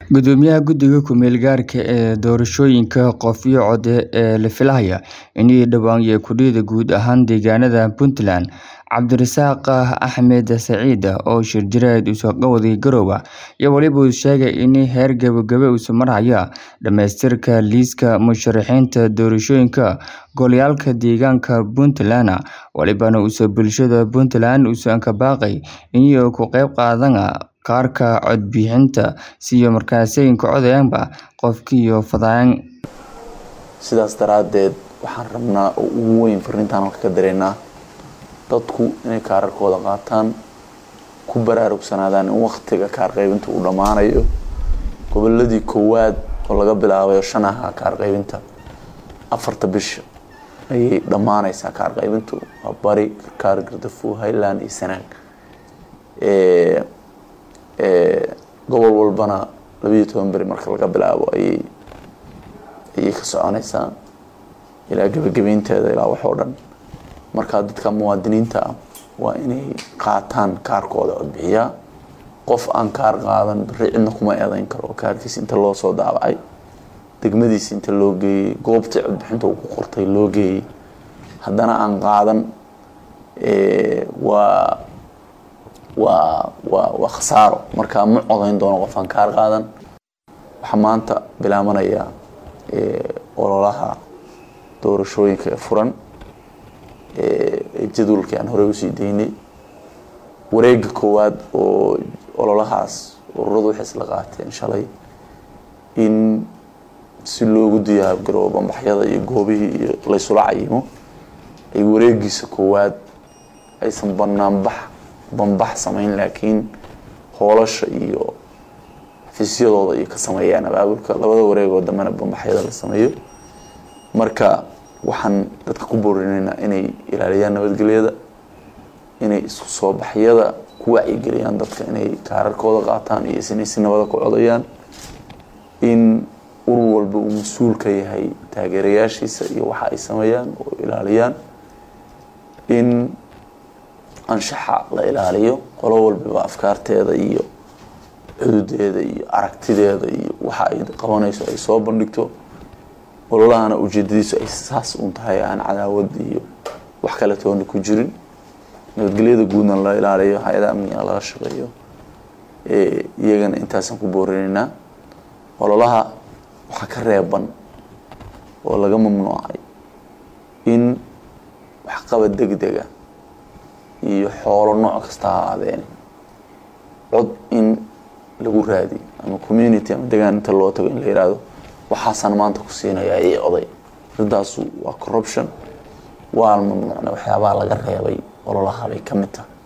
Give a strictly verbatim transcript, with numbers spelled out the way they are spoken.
Gudoomiyaha Guddiga Ku-meel-gaarka ee Doorashooyinka qof iyo cod ee la filayo inay dhawaan yeeshaan guud ahaan deegaanada Puntland, Cabdirasaaq Axmed Saciid oo shir jireed u soo qawaday Garowe, iyo waliba uu sheegay in heer gabagaba uu marayo dhamaystirka liiska musharaxiinta doorashooyinka goboleedyada deegaanka Puntland, walibana uu bulshada Puntland u soo baaqay inay ka qayb qaataan kaarka codbixinta si markaasay ka codeeyaanba qofkii fadaan. sidaas daraadeed waxaan rabnaa oo ugu weyn fariintan halka ka dareynaa dadku inay kaararkooda qaataan, ku baraarugsanaadaan in waqtiga kaar qaybinta uu dhamaanayo. goboladii koowaad oo laga bilaabayo shanaha kaar qaybinta afarta bisha ayay dhamaanaysaa kaar qaybintu. Bari, Karkaar, Gardafuul, Highland iyo Sanaag. ee ee gobol walbana laba iyo toban bari marka laga bilaabo ayay ayay ka soconaysaa ilaa gabagabeynteeda ilaa wax oo dhan. marka dadka muwaadiniinta ah waa inay qaataan kaarkooda codbixiya. qof aan kaar qaadan bari cidna kuma eedayn karo. kaarkiisa inta loo soo daabacay, degmadiisa inta loo geeyay, goobta codbixinta uu ku qortay loo geeyay, haddana aan qaadan ee waa waa waa waa khasaaro. marka ma codayn doono qof aan kaar qaadan. waxa maanta bilaabanaya ee ololaha doorashooyinka furan ee jadwalkii aan hore u sii deynay. wareegga koowaad oo ololahaas ururadu waxay isla qaateen shalay in si loogu diyaar garoobo bambaxyada iyo goobihii iyo la isula cayimo ay wareeggiisa koowaad aysan banaanbax bambax samayn, laakiin hoolasha iyo xafiisyadooda ay ka sameeyaan abaabulka. labada wareegoo dambena bambaxyada la sameeyo. marka waxaan dadka ku boorinaynaa inay ilaaliyaan nabadgelyada, inay isku soo baxyada ku wacyigeliyaan dadka inay kaararkooda qaataan iyo inay si nabada ku codayaan. in urur walba uu mas-uul ka yahay taageerayaashiisa iyo waxa ay sameeyaan oo ilaaliyaan. in anshaxa la ilaaliyo, qolo walba afkaarteeda iyo xuduudeeda iyo aragtideeda iyo waxa ay qabanayso ay soo bandhigto. ololahana ujeedadiisu ay saas uun tahay, aan cadaawad iyo wax kale toona ku jirin. nabadgelyada guudna la ilaaliyo, hay'adaha amniga laga shaqeeyo. ee iyagana intaasan ku boorinaynaa. ololaha waxa ka reeban oo laga mamnuucay in wax qabad degdega iyo xoolo nooc kasta ha ahaadeen cod in lagu raadiyo ama community ama deegaan inta loo tago in la yiraahdo waxaasan maanta ku siinaya ay oday. sidaas waa corruption. waa mamnuucna waxyaabaha laga reebay ololaha bay ka mid tahay.